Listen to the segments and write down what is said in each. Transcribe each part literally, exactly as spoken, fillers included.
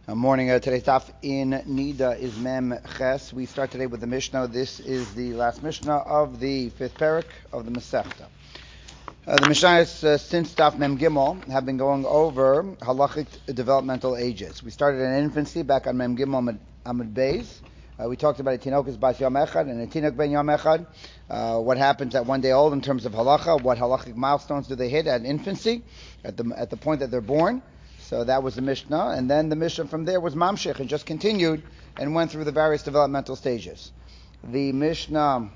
Uh, morning. Uh, today's daf in Nida is Mem Ches. We start today with the Mishnah. This is the last Mishnah of the fifth parak of the Masechta. Uh, the Mishnahs, uh, since daf Mem Gimel, have been going over halachic developmental ages. We started in infancy back on Mem Gimel Amud Beis. Uh, we talked about a tinok bas yom echad and a tinok ben yom echad. Uh, what happens at one day old in terms of halacha? What halachic milestones do they hit at infancy, at the at the point that they're born? So that was the Mishnah, and then the Mishnah from there was Mamshech, and just continued and went through the various developmental stages. The Mishnah,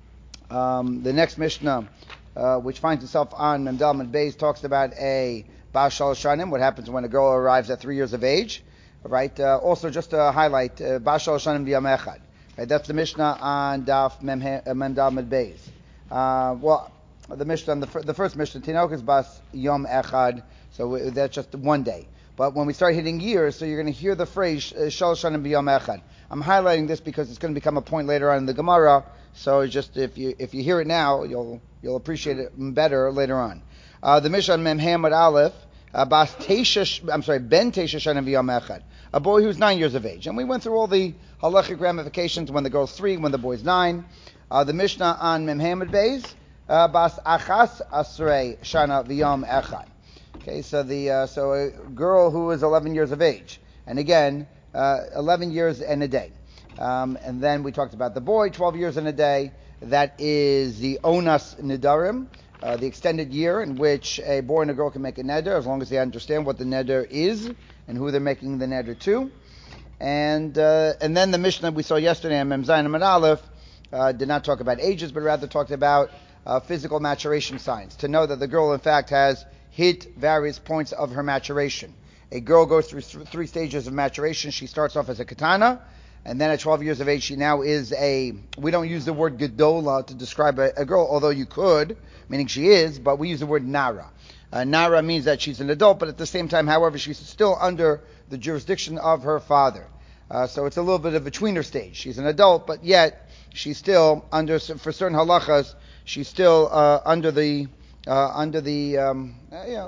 um, the next Mishnah, uh, which finds itself on Mem Daled Beis, talks about a Bas Shalosh Shanim, what happens when a girl arrives at three years of age. Right. Uh, also, just to highlight, uh, Bas Shalosh Shanim b'Yom Echad. Right. That's the Mishnah on Daf Mem Daled Beis. Uh, well, the Mishnah, the, fir- the first Mishnah, Tinok is Bas Yom Echad. So that's just one day. But when we start hitting years, so you're going to hear the phrase Shalosh Shanim b'Yom Echad. I'm highlighting this because it's going to become a point later on in the Gemara. So just if you if you hear it now, you'll you'll appreciate it better later on. Uh, the Mishnah Mem Hamad Aleph, uh, Bas Teisha, I'm sorry, Ben Teisha Shanim b'Yom Echad, a boy who's nine years of age, and we went through all the halachic ramifications when the girl's three, when the boy's nine. Uh, the Mishnah on Mem Hamad Beis, uh, Bas Achas Asrei Shana b'Yom Echad. Okay, so the uh, so a girl who is eleven years of age, and again, uh, eleven years and a day. Um, and then we talked about the boy, twelve years and a day. That is the Onas Nidarim, uh, the extended year in which a boy and a girl can make a neder, as long as they understand what the neder is and who they're making the neder to. And uh, and then the Mishnah we saw yesterday on Mem Zayin Amud Aleph uh, did not talk about ages, but rather talked about uh, physical maturation signs, to know that the girl, in fact, has hit various points of her maturation. A girl goes through th- three stages of maturation. She starts off as a katana, and then at twelve years of age, she now is a, we don't use the word gedola to describe a, a girl, although you could, meaning she is, but we use the word nara. Uh, nara means that she's an adult, but at the same time, however, she's still under the jurisdiction of her father. Uh, so it's a little bit of a tweener stage. She's an adult, but yet she's still under, for certain halachas, she's still uh, under the Uh, under the, um, uh, yeah,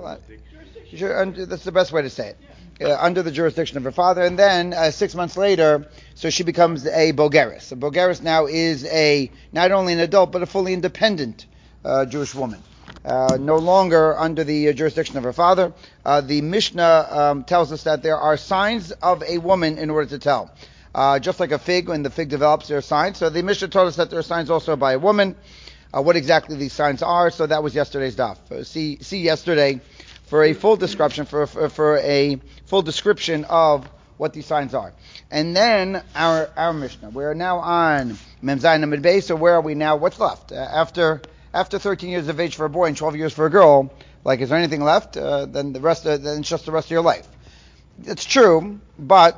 uh, under, that's the best way to say it, uh, under the jurisdiction of her father. And then uh, six months later, so she becomes a bogeris. A bogeris now is a not only an adult but a fully independent uh, Jewish woman, uh, no longer under the uh, jurisdiction of her father. Uh, the Mishnah um, tells us that there are signs of a woman in order to tell. Uh, just like a fig, when the fig develops, there are signs. So the Mishnah told us that there are signs also by a woman. Uh, what exactly these signs are. So that was yesterday's daf. Uh, see, see yesterday for a full description, for, for for a full description of what these signs are. And then our our Mishnah. We're now on Mem Zayin Amud Beis. So where are we now? What's left uh, after after thirteen years of age for a boy and twelve years for a girl? Like, is there anything left? Uh, then the rest. Of, then it's just the rest of your life. It's true, but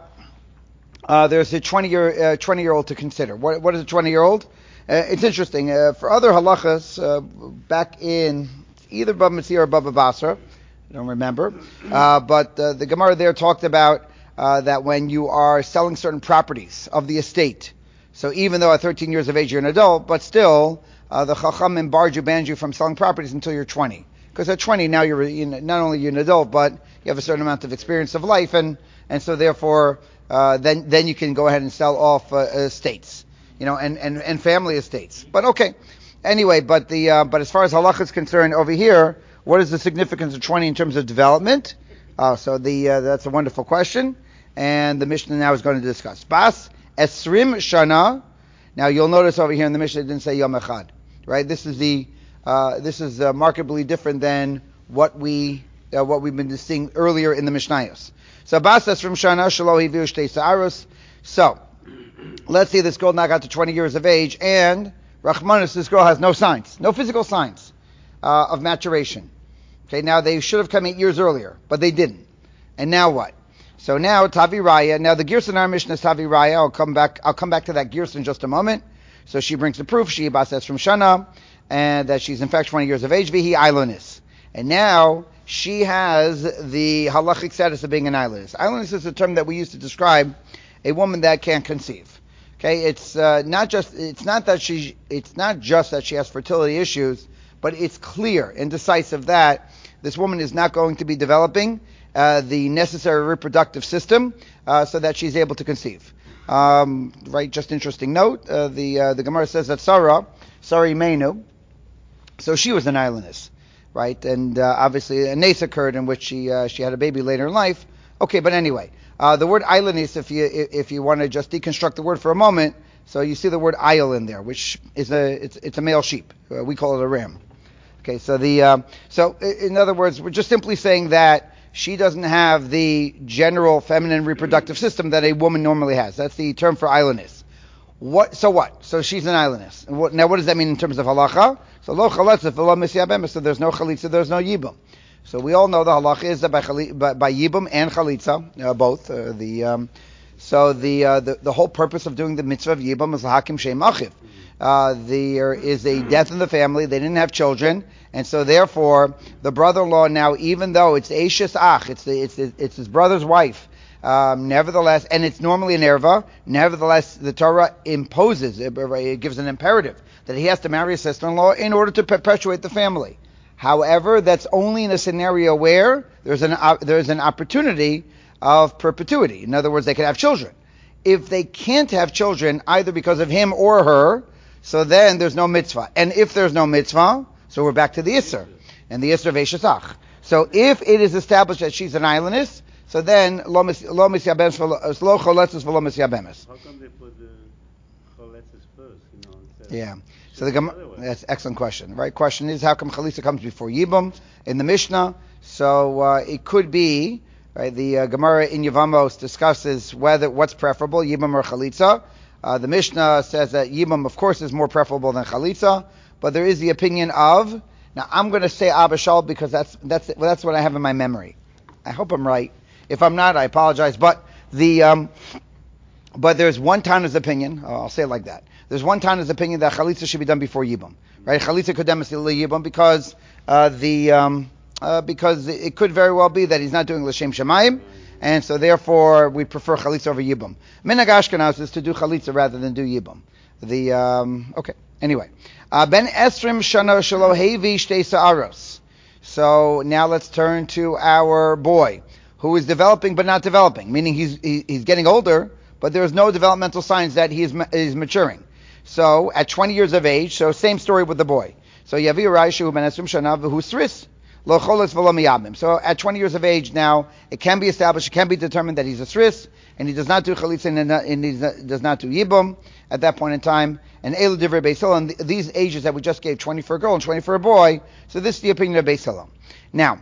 uh, there's a twenty year uh, twenty year old to consider. What what is a twenty year old? Uh, it's interesting. Uh, for other halachas, uh, back in either Bava Metzia or Bava Basra, I don't remember, uh, but uh, the Gemara there talked about uh, that when you are selling certain properties of the estate, so even though at thirteen years of age you're an adult, but still uh, the Chachamim barred you, banned you from selling properties until you're twenty. Because at twenty now you're you know, not only you're an adult, but you have a certain amount of experience of life, and and so therefore uh, then then you can go ahead and sell off uh, estates. You know, and, and, and family estates. But okay. Anyway, but the uh, but as far as halacha is concerned over here, what is the significance of twenty in terms of development? Uh, so the uh, that's a wonderful question, and the Mishnah now is going to discuss. Bas esrim shana. Now you'll notice over here in the Mishnah it didn't say yom echad, right? This is the uh, this is uh, markedly different than what we uh, what we've been seeing earlier in the Mishnayos. So bas esrim shana shelo hiviu shtei sa'aros. So let's say this girl now got to twenty years of age, and Rachmanis, this girl has no signs, no physical signs uh, of maturation. Okay, now they should have come eight years earlier, but they didn't. And now what? So now Tavi Raya. Now the Girsa in our Mishnah is Tavi Raya. I'll come back. I'll come back to that Girsa in just a moment. So she brings the proof. She says from Shana, and that she's in fact twenty years of age. Vihi Ailonis, and now she has the halachic status of being an Ailonis. Ailonis is a term that we use to describe a woman that can't conceive. Okay, it's uh, not just it's not that she it's not just that she has fertility issues, but it's clear and decisive that this woman is not going to be developing uh, the necessary reproductive system uh, so that she's able to conceive. Um, right, just interesting note, uh, the uh, the Gemara says that Sarah, Sarah Imenu, so she was an islandess, right? And uh, obviously a nace occurred in which she uh, she had a baby later in life. Okay, but anyway, uh, the word islandess, if you if you want to just deconstruct the word for a moment, so you see the word isle in there, which is a it's it's a male sheep. Uh, we call it a ram. Okay, so the uh, so in other words, we're just simply saying that she doesn't have the general feminine reproductive system that a woman normally has. That's the term for islandess. What? So what? So she's an islandess. And what, now, what does that mean in terms of halacha? So lo chalitza v'lo misyabem. So there's no chalitza, there's no yibum. So we all know the halacha is that by, chali, by, by yibum and chalitza, uh, both. Uh, the um, so the, uh, the the whole purpose of doing the mitzvah of yibum is lahakim shem achiv. Uh, there is a death in the family. They didn't have children, and so therefore the brother-in-law now, even though it's Eishes Ach, it's the, it's the, it's his brother's wife. Um, nevertheless, and it's normally an erva. Nevertheless, the Torah imposes, it, it gives an imperative that he has to marry a sister-in-law in order to perpetuate the family. However, that's only in a scenario where there's an uh, there's an opportunity of perpetuity. In other words, they could have children. If they can't have children either because of him or her, so then there's no mitzvah. And if there's no mitzvah, so we're back to the Isser. And the Isser of Eishes Ach. So if it is established that she's an islandess, so then lo misyabemes lo choletzes v'lo misyabemes. How come they put the choletzes first? You know, yeah. So the Gemara, that's an excellent question. Right? Question is, how come chalitza comes before yibum in the Mishnah? So uh, it could be, right? The uh, Gemara in Yevamos discusses whether what's preferable, yibum or chalitza. Uh, the Mishnah says that yibum, of course, is more preferable than chalitza, but there is the opinion of. Now, I'm going to say abashal because that's that's well, that's what I have in my memory. I hope I'm right. If I'm not, I apologize. But the um, but there's one Tana's opinion. Oh, I'll say it like that. There's one Tana's opinion that chalitza should be done before yibum, right? Chalitza kodemes yibum because uh, the um, uh, because it could very well be that he's not doing l'shem shemayim. And so therefore, we prefer chalitza over yibum. Minhag Ashkenaz is to do chalitza rather than do yibum. The um, okay. Anyway, uh, ben esrim shana shelo hevi shtei sa'aros. So now let's turn to our boy, who is developing but not developing, meaning he's he, he's getting older, but there's no developmental signs that he is is maturing. So at twenty years of age, so same story with the boy. So yavi raishu ben esrim shana v'hu sris. So at twenty years of age now, it can be established, it can be determined that he's a sris, and he does not do chalitza and he does not do yibum at that point in time. And elu divrei Beis Hillel, and these ages that we just gave, twenty for a girl and twenty for a boy, so this is the opinion of Beis Hillel. Now,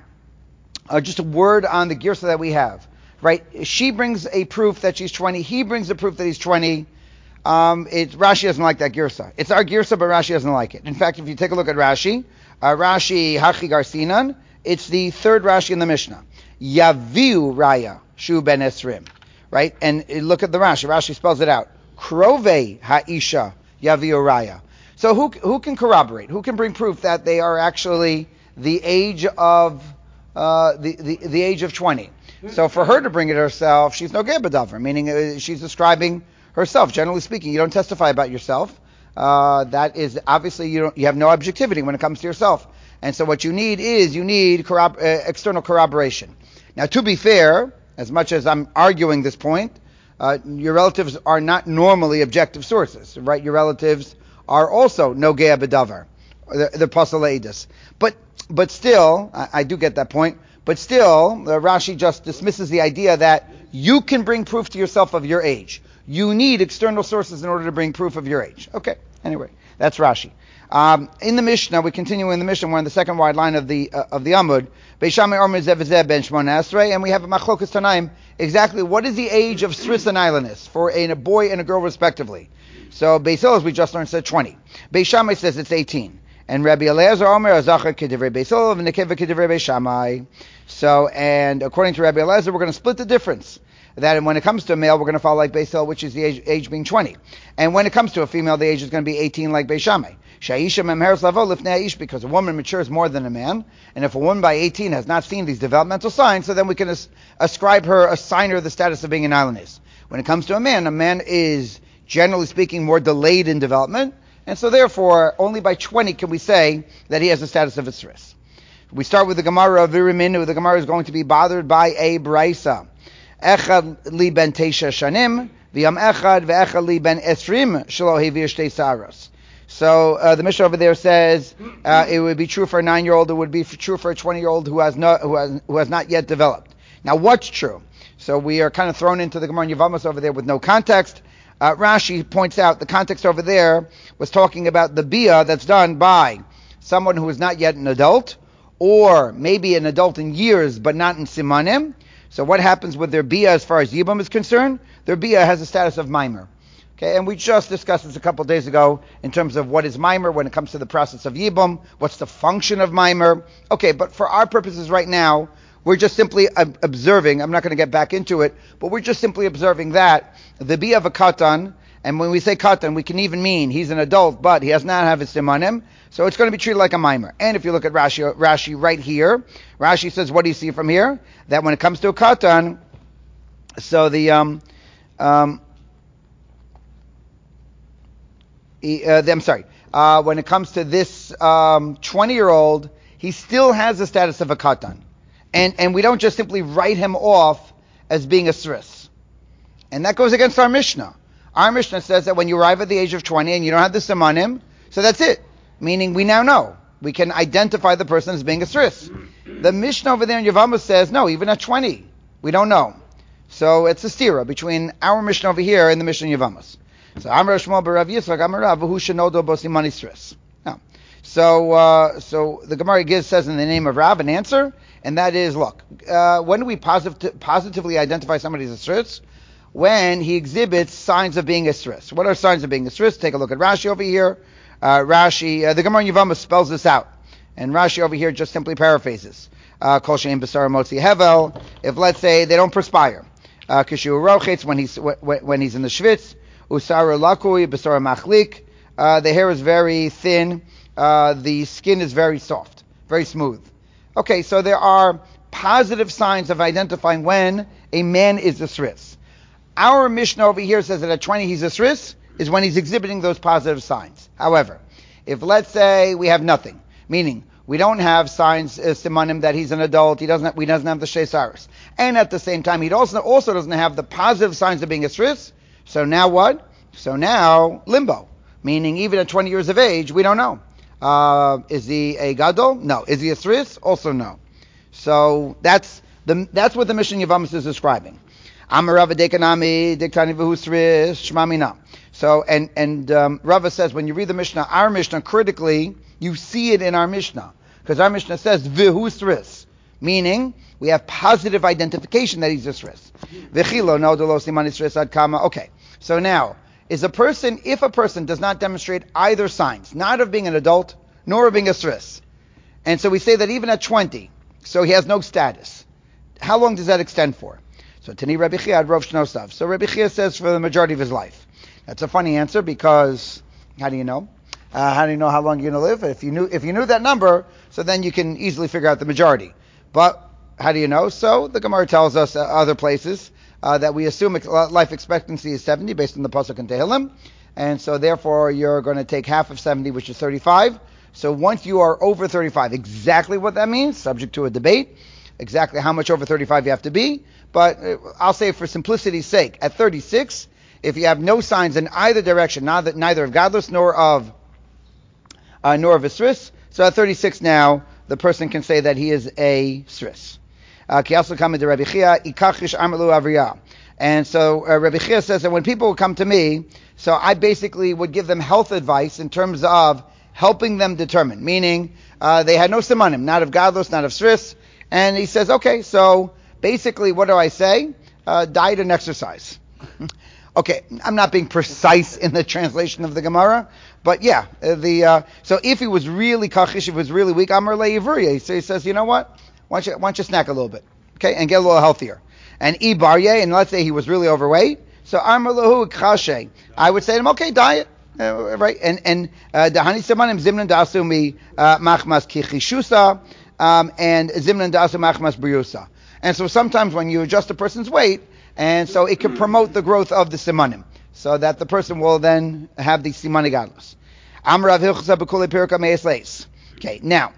uh, just a word on the girsa that we have, right? She brings a proof that she's twenty, he brings a proof that he's twenty. Um, it, Rashi doesn't like that girsa. It's our girsa, but Rashi doesn't like it. In fact, if you take a look at Rashi, Uh, Rashi Hachi Garsinan, it's the third Rashi in the Mishnah. Yaviu Raya Shu Ben Esrim, right? And uh, look at the Rashi. Rashi spells it out. Krove Ha'isha Yaviu Raya. So who who can corroborate? Who can bring proof that they are actually the age of uh, the, the the age of twenty? So for her to bring it herself, she's no gebadavar, meaning uh, she's describing herself. Generally speaking, you don't testify about yourself. Uh, that is obviously you don't, you have no objectivity when it comes to yourself, and so what you need is you need corrob- uh, external corroboration. Now, to be fair, as much as I'm arguing this point, uh, your relatives are not normally objective sources, right? Your relatives are also nogea bedavar, the, the pasal edus. But but still, I, I do get that point. But still, uh, Rashi just dismisses the idea that you can bring proof to yourself of your age. You need external sources in order to bring proof of your age. Okay, anyway, that's Rashi. Um, in the Mishnah, we continue in the Mishnah, we're in the second wide line of the uh, of the Amud. Beis Shammai Omer Zeh v'zeh ben Shmona Esrei, and we have a Machlokas Tanaim, exactly what is the age of Sris and islandess for a, a boy and a girl respectively. So Beis Hillel, as we just learned, said twenty. Beis Shammai says it's eighteen. And Rabbi Eliezer Omer Azachar Kedivrei Beis Hillel v'Nekeva Kedivrei Beis Shammai. So, and according to Rabbi Eliezer, we're going to split the difference. That when it comes to a male, we're going to follow like Beis Hillel, which is the age, age being twenty. And when it comes to a female, the age is going to be eighteen like Beis Shammai. Sha'isha memheres lavo lifnei aish, because a woman matures more than a man. And if a woman by eighteen has not seen these developmental signs, so then we can as, ascribe her, assign her the status of being an islandess. When it comes to a man, a man is, generally speaking, more delayed in development. And so therefore, only by twenty can we say that he has the status of a sris. We start with the Gemara of Viriminu. The Gemara is going to be bothered by a Braisa. Echad li ben teisha shanim, v'yam echad ve'echad li ben esrim, shelo hevir shtei saros. So uh, the Mishnah over there says uh, it would be true for a nine-year-old. It would be true for a twenty-year-old who has not who has who has not yet developed. Now, what's true? So we are kind of thrown into the Gemara in Yevamos over there with no context. Uh, Rashi points out the context over there was talking about the bia that's done by someone who is not yet an adult, or maybe an adult in years but not in simanim. So what happens with their bia as far as yibum is concerned? Their bia has a status of mimer. Okay, and we just discussed this a couple of days ago in terms of what is mimer when it comes to the process of yibum, what's the function of mimer. Okay, but for our purposes right now, we're just simply observing, I'm not going to get back into it, but we're just simply observing that the bia of a katan, and when we say katan, we can even mean he's an adult, but he has not have his simanim, so it's going to be treated like a mimer. And if you look at Rashi, Rashi right here, Rashi says, what do you see from here? That when it comes to a katan, so the, um, um, He, uh, I'm sorry. Uh, when it comes to this um, twenty-year-old, he still has the status of a katan, and and we don't just simply write him off as being a sris, and that goes against our Mishnah. Our Mishnah says that when you arrive at the age of twenty and you don't have the simanim, so that's it. Meaning we now know we can identify the person as being a sris. The Mishnah over there in Yevamos says no, even at twenty we don't know. So it's a stira between our Mishnah over here and the Mishnah in Yevamos. So Amar Shmuel bar Rav Yitzchak Amar Rav who shenodo bosimani stris. Now, so uh, so the Gemara gives says in the name of Rav an answer, and that is, look, uh, when do we posit- positively identify somebody as a stris? When he exhibits signs of being a stris. What are signs of being a stris? Take a look at Rashi over here. Uh, Rashi, uh, the Gemara in Yevamos spells this out, and Rashi over here just simply paraphrases. Kol she'im b'sar motzi hevel. If let's say they don't perspire, kishu rochetz when he's when he's in the schwitz. Usara lakui, besara machlik. Uh, the hair is very thin. Uh, the skin is very soft, very smooth. Okay, so there are positive signs of identifying when a man is a sris. Our Mishnah over here says that at twenty he's a sris, is when he's exhibiting those positive signs. However, if let's say we have nothing, meaning we don't have signs uh, simanim that he's an adult, he doesn't have, he doesn't have the shesaris, and at the same time he also also doesn't have the positive signs of being a sris. So now what? So now, limbo. Meaning, even at twenty years of age, we don't know. Uh, is he a gadol? No. Is he a sris? Also no. So that's the that's what the Mishnah Yevamos is describing. Amarava dekanami diktani v'hu sris shmamina. So and and um, Rava says when you read the Mishnah, our Mishnah critically, you see it in our Mishnah because our Mishnah says v'hu sris, meaning we have positive identification that he's a sris. V'chilo no delo simani sris ad kama. Okay. So now, is a person, if a person does not demonstrate either signs, not of being an adult, nor of being a sris, and so we say that even at twenty, so he has no status, how long does that extend for? So Tani Rabbi Chia had Rov Shnosav. So Rabbi Chia says for the majority of his life. That's a funny answer because, how do you know? Uh, how do you know how long you're going to live? If you knew if you knew that number, so then you can easily figure out the majority. But how do you know? So the Gemara tells us uh, other places, Uh, that we assume life expectancy is seventy based on the pasuk in Tehillim, and so therefore you're going to take half of seventy, which is thirty-five. So once you are over thirty-five, exactly what that means, subject to a debate, exactly how much over thirty-five you have to be. But uh, I'll say for simplicity's sake, at thirty-six, if you have no signs in either direction, neither, neither of godless nor of uh, nor of a sris, so at thirty-six now the person can say that he is a sris. Uh, and so uh, Rabbi Chia says that when people would come to me, so I basically would give them health advice in terms of helping them determine, meaning uh, they had no simanim, not of gadlus, not of sris, and he says, okay, so basically what do I say? Uh, diet and exercise. Okay, I'm not being precise in the translation of the Gemara, but yeah, uh, the uh, so if he was really kachish, if he was really weak, Amar le'ivuriya, so he says, you know what? Why don't, you, why don't you snack a little bit, okay, and get a little healthier. And e barye, and let's say he was really overweight, so amar lahu kashe, I would say to him, okay, diet, uh, right? And and dahani semanim zimnan dasumi machmas kichishusa, and zimnan dasu machmas briusa. And so sometimes when you adjust a person's weight, and so it can promote the growth of the simanim, so that the person will then have the simani gadlus. Amar Rav Hilchos b'kulei pirka meis leis. Okay, now.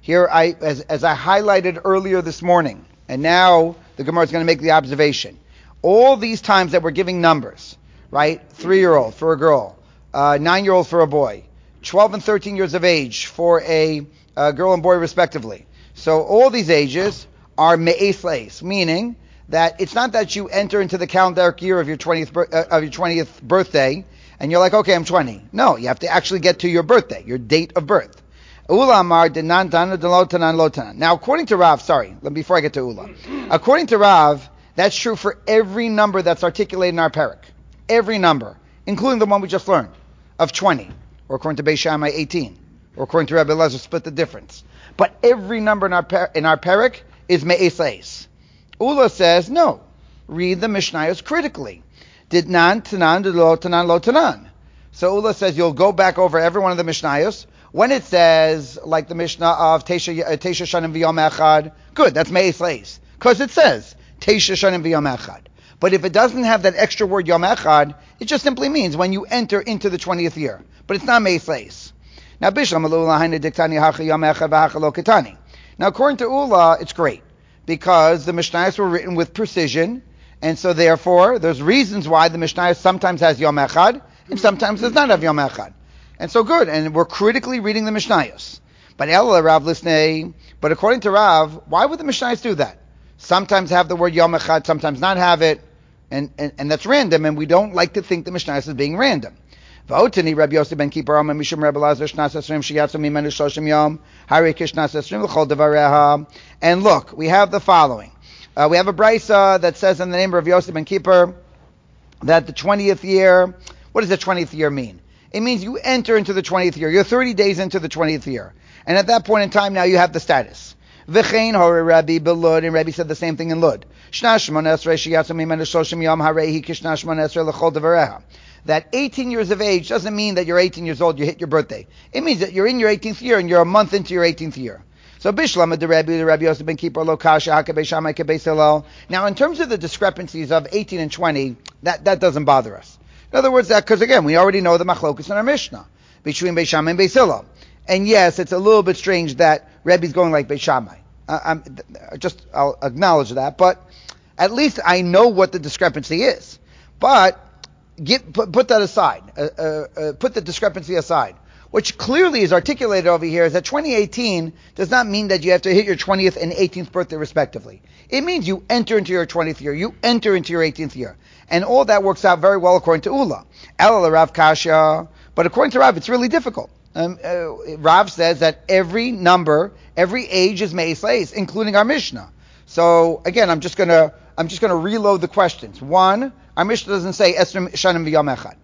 Here, I as, as I highlighted earlier this morning, and now the Gemara is going to make the observation. All these times that we're giving numbers, right? Three-year-old for a girl, uh, nine-year-old for a boy, twelve and thirteen years of age for a, a girl and boy respectively. So all these ages are me'es leis, meaning that it's not that you enter into the calendar year of your twentieth uh, of your twentieth birthday and you're like, okay, I'm twenty. No, you have to actually get to your birthday, your date of birth. Ula amar denan tana lo tanan lo tanan. Now, according to Rav, sorry, before I get to Ula, according to Rav, that's true for every number that's articulated in our parak. Every number, including the one we just learned, of twenty, or according to Beis Shammai, eighteen, or according to Rabbi Elazar, split the difference. But every number in our par- in our parak is me'es leis. Ula says, no, read the Mishnayos critically. Did nan tanan lo tanan lo tanan. So Ula says you'll go back over every one of the Mishnayos. When it says, like the Mishnah of Teisha uh, Teisha Shanim V'Yom Echad, good, that's me'es leis. Because it says, Teisha Shanim V'Yom Echad. But if it doesn't have that extra word Yom Echad, it just simply means when you enter into the twentieth year. But it's not me'es leis. Now, Bishlam Ula Haina Diktani Hacha Yom Echad V'Hacha Lo Ketani. Now, according to Ula, it's great, because the Mishnayos were written with precision, and so therefore, there's reasons why the Mishnayos sometimes has Yom Echad, and sometimes does not have Yom Echad. And so good, and we're critically reading the Mishnayos. But Ella Rav Lisnei, but according to Rav, why would the Mishnayos do that? Sometimes have the word Yom Echad, sometimes not have it, and, and, and that's random, and we don't like to think the Mishnayos is being random. V'otani Rabbi Yosef ben Kippur Amar Mishum Rabbi Elazar Shnas Esrim Sheyatzu Mimenu Shoshim Yom Hari Kishnas Esrim L'Chol Devareha. And look, we have the following. Uh, we have a brisa that says in the name of Rabbi Yosef ben Kippur that the twentieth year, what does the twentieth year mean? It means you enter into the twentieth year. You're thirty days into the twentieth year. And at that point in time, now you have the status. V'chein hore Rabbi Belud, and Rabbi said the same thing in Lud. Shnas Shmon Esrei Sheyatzu Mimenu Shoshim Yom Harehi Kishnas Shmon Esrei L'Chol Devareha. That eighteen years of age doesn't mean that you're eighteen years old, you hit your birthday. It means that you're in your eighteenth year and you're a month into your eighteenth year. So Bishlam the Rabbi, the Rabbi Yosef ben Kippur Lo Kasha HaKabei Shammai Kabei Hillel. Now, in terms of the discrepancies of eighteen and twenty, that, that doesn't bother us. In other words, that because again, we already know the machlokus in our Mishnah between Beis Shammai and Beis Hillel. And yes, it's a little bit strange that Rabbi's going like Beis Shammai. Uh, I'm, just I'll acknowledge that, but at least I know what the discrepancy is. But Get, put, put that aside. Uh, uh, uh, put the discrepancy aside. Which clearly is articulated over here is that twenty eighteen does not mean that you have to hit your twentieth and eighteenth birthday respectively. It means you enter into your twentieth year, you enter into your eighteenth year. And all that works out very well according to Ula. El Rav Kasha, but according to Rav, it's really difficult. Um, uh, Rav says that every number, every age is me'es leis, including our Mishnah. So again, I'm just gonna I'm just gonna reload the questions. One, our Mishnah doesn't say Esrim Shanim V'Yom Echad.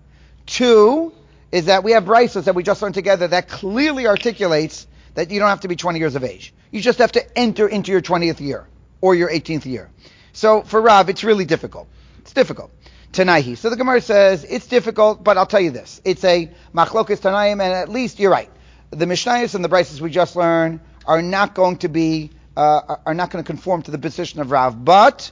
Two is that we have brisos that we just learned together that clearly articulates that you don't have to be twenty years of age. You just have to enter into your twentieth year or your eighteenth year. So for Rav, it's really difficult. It's difficult. Tanaihi. So the Gemara says it's difficult, but I'll tell you this: it's a machlokes Tanaim, and at least you're right. The Mishnayos and the brisos we just learned are not going to be uh, are not going to conform to the position of Rav, but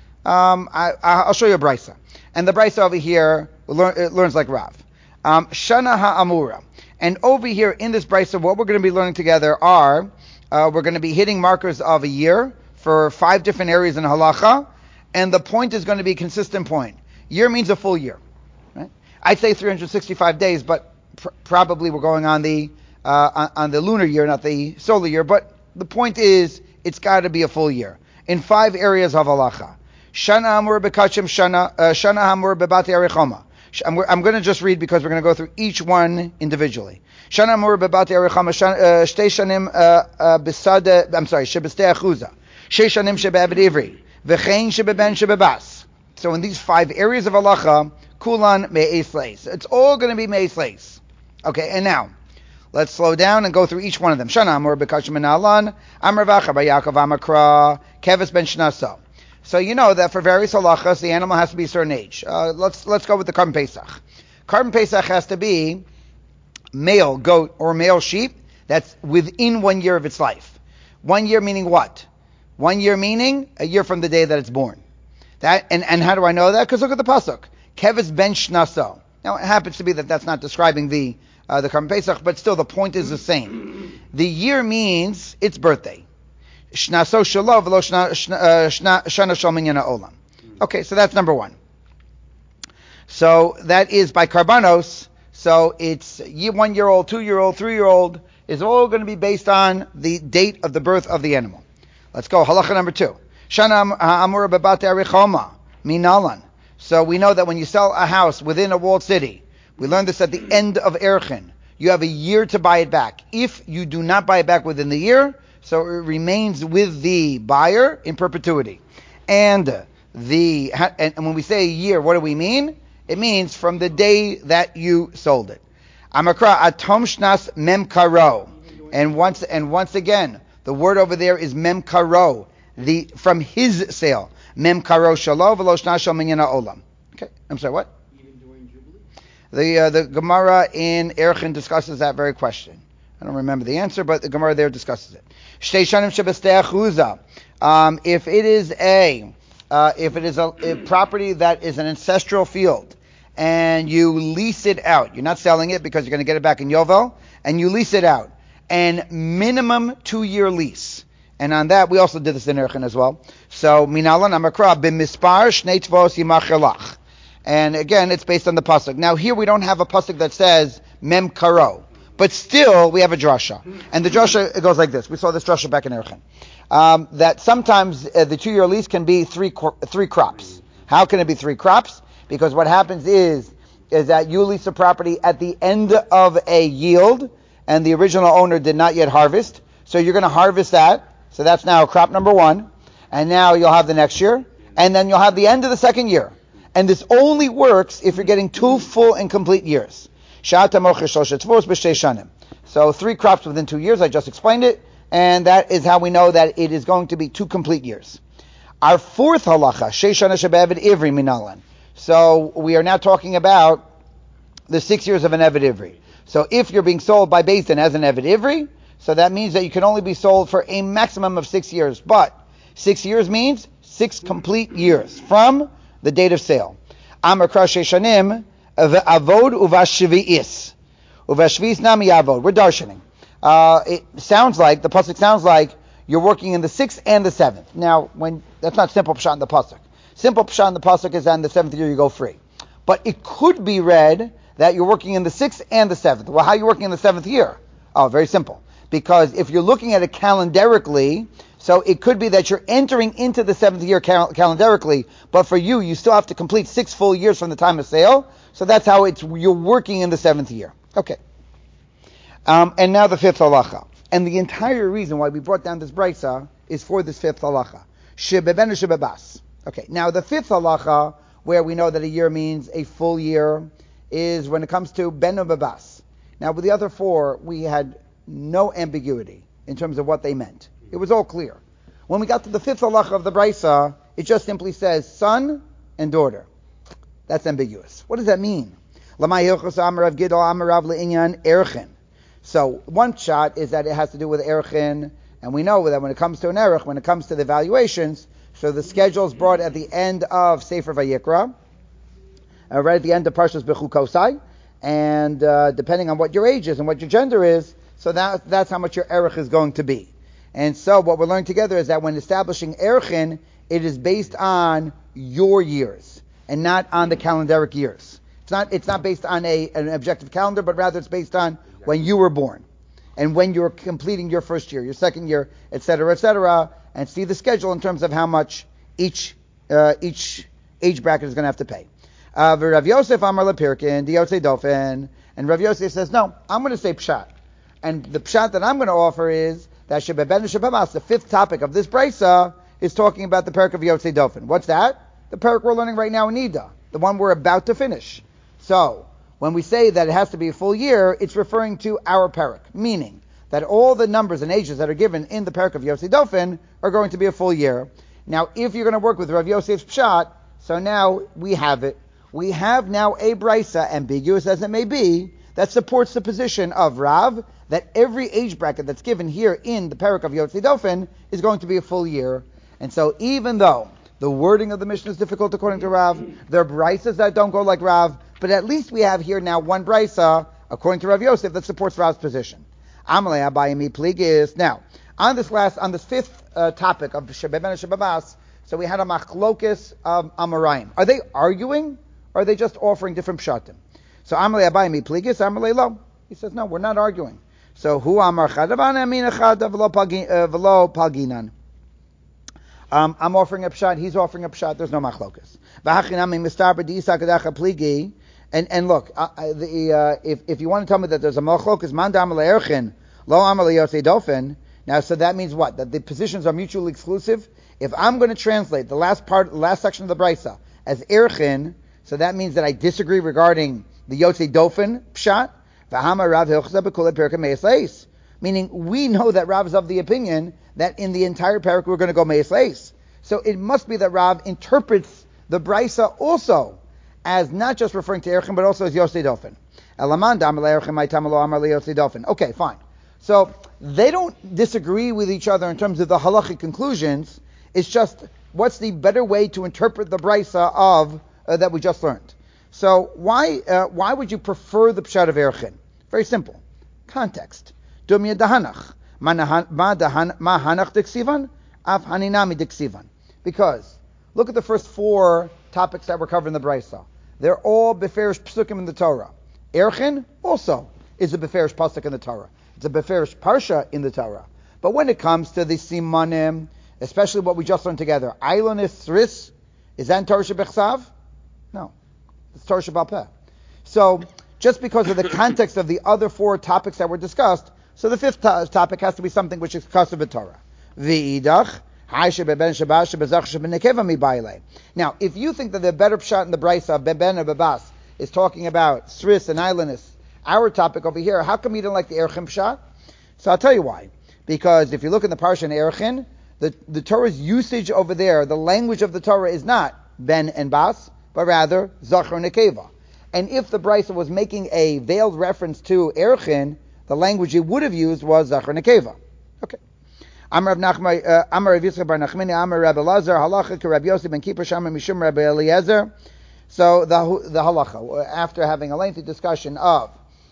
um, I, I'll show you a brisa. And the brisa over here learn, it learns like Rav. Um, Shana ha'amura. And over here in this brisa, what we're going to be learning together are, uh, we're going to be hitting markers of a year for five different areas in halacha, and the point is going to be a consistent point. Year means a full year. Right? I'd say three hundred sixty-five days, but pr- probably we're going on the uh, on, on the lunar year, not the solar year. But the point is, it's got to be a full year in five areas of halacha. Shana Amur Bekachim Shana Shana Amur Bebati Arichoma. I'm, I'm going to just read because we're going to go through each one individually. Shana Amur Bebati Arichoma Shtei Shanim Besade. I'm sorry, Shebestei Achuza. Shei Shanim Shebabed Ivri. V'chein Shebeben Shebebas. So in these five areas of halacha, Kulan Me'es Leis. It's all going to be Me'es Leis. Okay, and now let's slow down and go through each one of them. Shana Amur Bekachim Menalan Amar Vacha Bayakov Amakra Keves Ben Shnaso. So you know that for various halachas, the animal has to be a certain age. Uh, let's let's go with the Karban Pesach. Karban Pesach has to be male goat or male sheep that's within one year of its life. One year meaning what? One year meaning a year from the day that it's born. That and, and how do I know that? Because look at the pasuk. Keves ben shnaso. Now it happens to be that that's not describing the uh, the Karban Pesach, but still the point is the same. The year means its birthday. Shnaso shelo v'lo shna- shna- uh, shna- shana shel minyan ha'olam. Okay, so that's number one. So that is by Karbanos. So it's year, one year old, two year old, three year old is all going to be based on the date of the birth of the animal. Let's go. Halacha number two. Shana ha'amura bebate arichoma minalan. So we know that when you sell a house within a walled city, we learned this at the end of Erchin, you have a year to buy it back. If you do not buy it back within the year, so it remains with the buyer in perpetuity. And the and when we say a year, what do we mean? It means from the day that you sold it. Amakra atom shnas mem karo. And once and once again, the word over there is mem karo, the from his sale. Mem karo shalo v'lo shnas shel minyan ha'olam. Okay, I'm sorry, what? Even during Jubilee? The uh, the Gemara in Erchin discusses that very question. I don't remember the answer, but the Gemara there discusses it. Shtei shanim shebestei achuza. Um, if it is a uh, if it is a, a property that is an ancestral field, and you lease it out, you're not selling it because you're going to get it back in Yovel, and you lease it out, and minimum two year lease. And on that, we also did this in Erchin as well. So minalan amakra b'mispar shnei tvos yimachelach. And again, it's based on the pasuk. Now here we don't have a pasuk that says mem karo. But still, we have a drasha. And the drasha, it goes like this. We saw this drasha back in Erchin. Um, that sometimes uh, the two-year lease can be three cro- three crops. How can it be three crops? Because what happens is, is that you lease a property at the end of a yield, and the original owner did not yet harvest. So you're going to harvest that. So that's now crop number one. And now you'll have the next year. And then you'll have the end of the second year. And this only works if you're getting two full and complete years. So three crops within two years, I just explained it, and that is how we know that it is going to be two complete years. Our fourth halacha, sheishana shebe'eved ivri minalan. So we are now talking about the six years of an Eved Ivri. So if you're being sold by Beis Din as an Eved Ivri, so that means that you can only be sold for a maximum of six years. But six years means six complete years from the date of sale. Amar kra sheishanim avod uvashvi'is. Uvashvi'is nami avod. We're darshaning. Uh, it sounds like, the pasuk sounds like you're working in the sixth and the seventh. Now, when that's not simple pshat in the pasuk. Simple pshat in the pasuk is that in the seventh year you go free. But it could be read that you're working in the sixth and the seventh. Well, how are you working in the seventh year? Oh, very simple. Because if you're looking at it calendarically, so it could be that you're entering into the seventh year cal- calendarically, but for you, you still have to complete six full years from the time of sale. So that's how it's you're working in the seventh year. Okay. Um, and now the fifth halacha. And the entire reason why we brought down this brisa is for this fifth halacha. Shebeben or shebebas. Okay. Now the fifth halacha, where we know that a year means a full year, is when it comes to ben or bebas. Now with the other four, we had no ambiguity in terms of what they meant. It was all clear. When we got to the fifth halacha of the brisa, it just simply says son and daughter. That's ambiguous. What does that mean? So one shot is that it has to do with erchin, and we know that when it comes to an erech, when it comes to the valuations, so the schedule is brought at the end of Sefer Vayikra, uh, right at the end of Parshas Bechukosai, and uh, depending on what your age is and what your gender is, so that, that's how much your erech is going to be. And so what we're learning together is that when establishing erchin, it is based on your years and not on the calendaric years. It's not it's not based on a an objective calendar, but rather it's based on when you were born and when you're completing your first year, your second year, et cetera, et cetera, and see the schedule in terms of how much each uh, each age bracket is going to have to pay. Uh, Rav Yosef Amar Lepirkin, Diyotzei Dofen, and Rav Yosef says, no, I'm going to say pshat. And the pshat that I'm going to offer is that Shebeben and Shebemas, the fifth topic of this brisa, is talking about the parak of Yotzei Dofen. What's that? The parak we're learning right now in Nida, the one we're about to finish. So, when we say that it has to be a full year, it's referring to our parak, meaning that all the numbers and ages that are given in the parak of Yotzei Dofen are going to be a full year. Now, if you're going to work with Rav Yosef's pshat, so now we have it. We have now a brisa, ambiguous as it may be, that supports the position of Rav, that every age bracket that's given here in the parak of Yotzei Dofen is going to be a full year. And so even though the wording of the Mishnah is difficult according to Rav, there are brisas that don't go like Rav, but at least we have here now one brisa according to Rav Yosef, that supports Rav's position. Amalei Abayim Pligis. Now, on this last, on this fifth uh, topic of Shebeben and Shebabas, so we had a machlokis of Amoraim. Are they arguing, or are they just offering different pshatim? So Amalei Abayim Pligis, Amalei Lo. He says, no, we're not arguing. So who Amar Chadavan Amin Chadav Velo Paginan. Um, I'm offering a pshat, he's offering a pshat, there's no machlokas. And and look, uh, the, uh, if if you want to tell me that there's a machlokas, man da'amal erchin, lo amal yosei dofen. Now, so that means what? That the positions are mutually exclusive. If I'm going to translate the last part, the last section of the brisa as erchin, so that means that I disagree regarding the yosei dofen pshat. Meaning, we know that Rav is of the opinion that in the entire parak we're going to go meis leis. So it must be that Rav interprets the brisa also as not just referring to erchin, but also as yosei dofen. Okay, fine. So they don't disagree with each other in terms of the halachic conclusions. It's just what's the better way to interpret the brisa of uh, that we just learned. So why uh, why would you prefer the pshat of erchin? Very simple. Context. Dumya dahanach. Ma hanach diksivan, af haninami diksivan. Because look at the first four topics that were covered in the brisa. They're all beferish psukim in the Torah. Erchin also is a beferish pasuk in the Torah. It's a beferish parsha in the Torah. But when it comes to the simanim, especially what we just learned together, Eilonis Sris, is that in Torah Shebechsav? No. It's Torah Shebal Peh. So, just because of the context of the other four topics that were discussed, so the fifth to- topic has to be something which is Kasav b'Torah. V'idach, now, if you think that the better pshat in the brisa of Beben and Babas is talking about Sris and Eilonis, our topic over here, how come you didn't like the Erchin pshat? So I'll tell you why. Because if you look in the parsha in Erchin, the, the Torah's usage over there, the language of the Torah is not Ben and Bas, but rather Zachar and Nekeva. And if the brisa was making a veiled reference to Erchin, the language it would have used was Zachar and Nekeva. Okay. Amar Rav Nachman, Amar Rav Yitzchak bar Nachmani, Amar Rabbi Elazar, halacha ke Rabbi Yossi ben Kippur Shama mishum Rabbi Eliezer. So the the halacha, after having a lengthy discussion of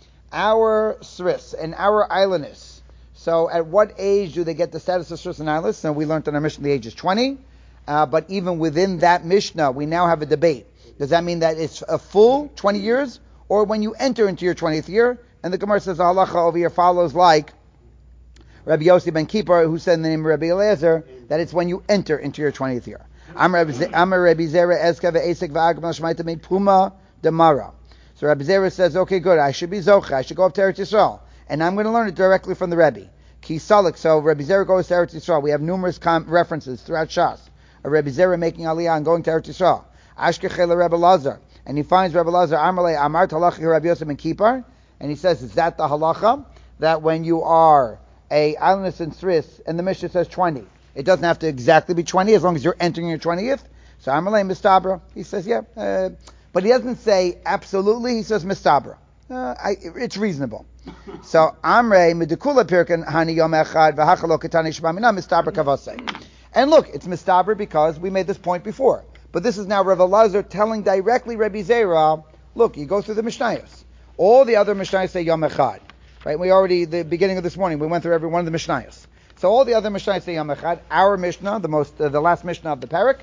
our Sris and our Eilonis. So at what age do they get the status of Sris and Eilonis? So we learned in our Mishnah the age is twenty. Uh, but even within that Mishnah, we now have a debate. Does that mean that it's a full twenty years, or when you enter into your twentieth year? And the Gemara says the halacha over here follows like Rabbi Yossi ben Kippur, who said in the name of Rabbi Eliezer, that it's when you enter into your twentieth year. Amar Rabbi Zera Eska ve'esek v'agmal shmaita me puma demara. So Rabbi Zera says, okay, good, I should be zocha, I should go up to Eretz Yisrael, and I'm going to learn it directly from the Rebbe. Ki salik, so Rabbi Zera goes to Eretz Yisrael. We have numerous com- references throughout Shas. A Rabbi Zera making Aliyah and going to Eretz Yisrael. Ashkechel Rabbi Lazar, and he finds Rabbi Lazar Amarle Amar Talachi Rabbi Yosef ben Kippur, and he says, is that the halacha? That when you are a Eilonis and Sris, and the Mishnah says twenty, it doesn't have to exactly be twenty, as long as you're entering your twentieth. So Amarle Mistabra, he says, yeah, uh, but he doesn't say absolutely, he says Mistabra. Uh, I, it's reasonable. So Amre Medikula Pirkan Hani Yom Echad V'Hachalo Ketani Shmamina Mistabra Kavasei. And look, it's Mistabra because we made this point before. But this is now Rav Elazar telling directly Rabbi Zera, look, you go through the Mishnayos. All the other Mishnayos say Yom Echad. Right? We already, the beginning of this morning, we went through every one of the Mishnayos. So all the other Mishnayos say Yom Echad. Our Mishnah, the most, uh, the last Mishnah of the parak,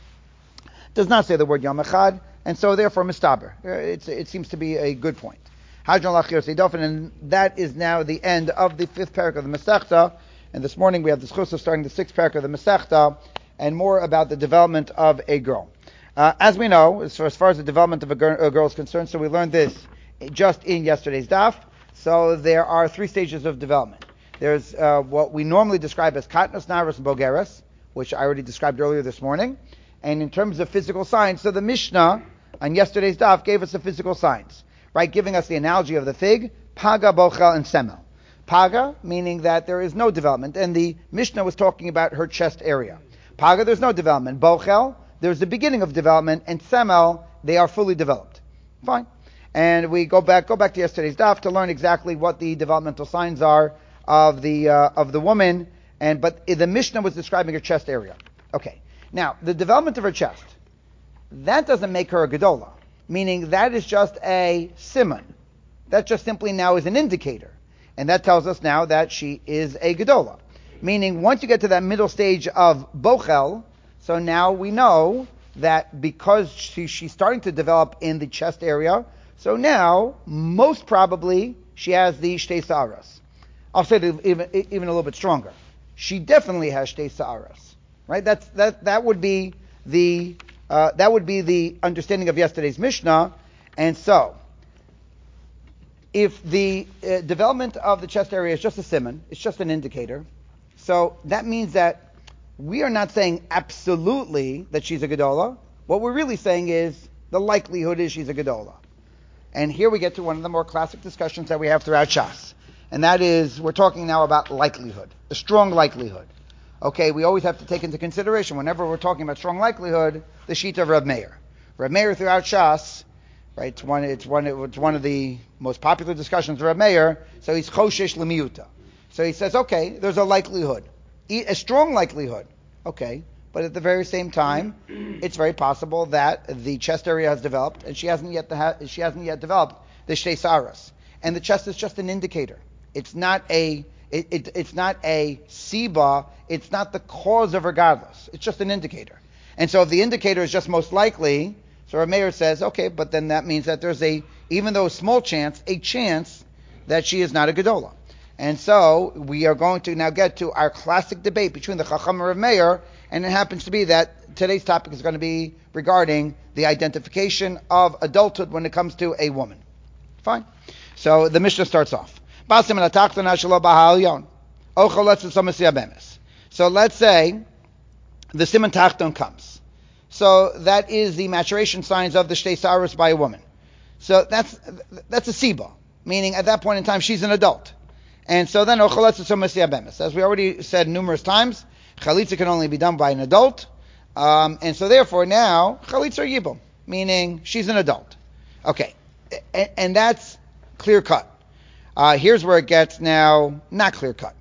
does not say the word Yom Echad, and so therefore Mistaber. Uh, it's, it seems to be a good point. And that is now the end of the fifth parak of the Masechta. And this morning we have the schus of starting the sixth parak of the Masechta, and more about the development of a girl. Uh, as we know, as far, as far as the development of a, girl, a girl is concerned, so we learned this just in yesterday's daf. So there are three stages of development. There's uh, what we normally describe as katnos, naros, and bogeres, which I already described earlier this morning. And in terms of physical signs, so the Mishnah on yesterday's daf gave us the physical signs, right? Giving us the analogy of the fig, paga, bochel, and semel. Paga, meaning that there is no development, and the Mishnah was talking about her chest area. Paga, there's no development. Bochel, there's the beginning of development, and semel, they are fully developed. Fine. And we go back, go back to yesterday's daf to learn exactly what the developmental signs are of the uh, of the woman. And but the Mishnah was describing her chest area. Okay. Now the development of her chest, that doesn't make her a gedola, meaning that is just a siman. that just simply now is an indicator. And that tells us now that she is a Gedola. Meaning, once you get to that middle stage of Bochel, so now we know that because she, she's starting to develop in the chest area, so now, most probably, she has the Shtei Sa'aras. I'll say it even, even a little bit stronger. She definitely has Shtei Sa'aras. Right? That's, that, that would be the, uh, that would be the understanding of yesterday's Mishnah. And so, if the uh, development of the chest area is just a siman, it's just an indicator, so that means that we are not saying absolutely that she's a Gedola. What we're really saying is the likelihood is she's a Gedola. And here we get to one of the more classic discussions that we have throughout Shas. And that is, we're talking now about likelihood, a strong likelihood. Okay, we always have to take into consideration, whenever we're talking about strong likelihood, the sheet of Reb Meir. Reb Meir throughout Shas, right, it's one, it's one, it's one of the most popular discussions of Reb Meir, so he's choshesh l'miuta. So he says, okay, there's a likelihood, a strong likelihood, okay, but at the very same time, it's very possible that the chest area has developed, and she hasn't yet the, she hasn't yet developed the Shtei Sa'aras, and the chest is just an indicator. It's not a it, it, it's not a siba. It's not the cause of regardless. It's just an indicator. And so if the indicator is just most likely, so our mayor says, okay, but then that means that there's a, even though a small chance, a chance that she is not a Gedola. And so we are going to now get to our classic debate between the Chacham and Rav Meir, and it happens to be that today's topic is going to be regarding the identification of adulthood when it comes to a woman. Fine. So the Mishnah starts off. So let's say the Siman Tachton comes. So that is the maturation signs of the Shtei Sa'aras by a woman. So that's that's a Siba, meaning at that point in time she's an adult. And so then, as we already said numerous times, chalitza can only be done by an adult. Um, and so therefore now, chalitza yibum, meaning she's an adult. Okay. And, and that's clear cut. Uh, here's where it gets now not clear cut.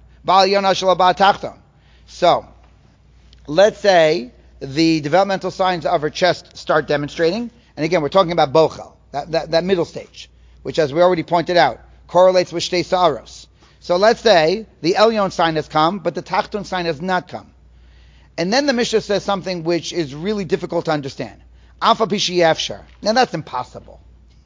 So, let's say the developmental signs of her chest start demonstrating. And again, we're talking about bochel, that, that, that middle stage, which as we already pointed out, correlates with Shtei Sa'aros. So let's say the Elyon sign has come, but the Tachton sign has not come. And then the Mishnah says something which is really difficult to understand. Alpha Pishi Yafshar. Now that's impossible.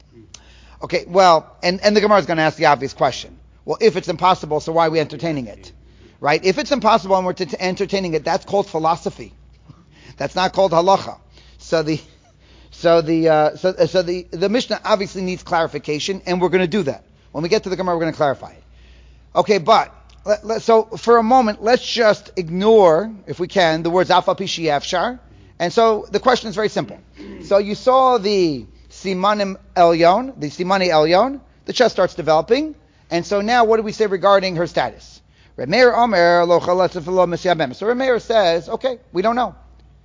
Okay, well, and, and the Gemara is going to ask the obvious question. Well, if it's impossible, so why are we entertaining it? Right? If it's impossible and we're t- entertaining it, that's called philosophy. That's not called halacha. So the so the uh, so so the the Mishnah obviously needs clarification, and we're going to do that. When we get to the Gemara, we're going to clarify it. Okay, but let, let, so for a moment, let's just ignore, if we can, the words alpha pishi yafshar. And so the question is very simple. So you saw the simanim elyon, the simani elyon. The chest starts developing, and so now what do we say regarding her status? Remeir Omer lo chalatzefilo misyabem. So Remeir says, okay, we don't know.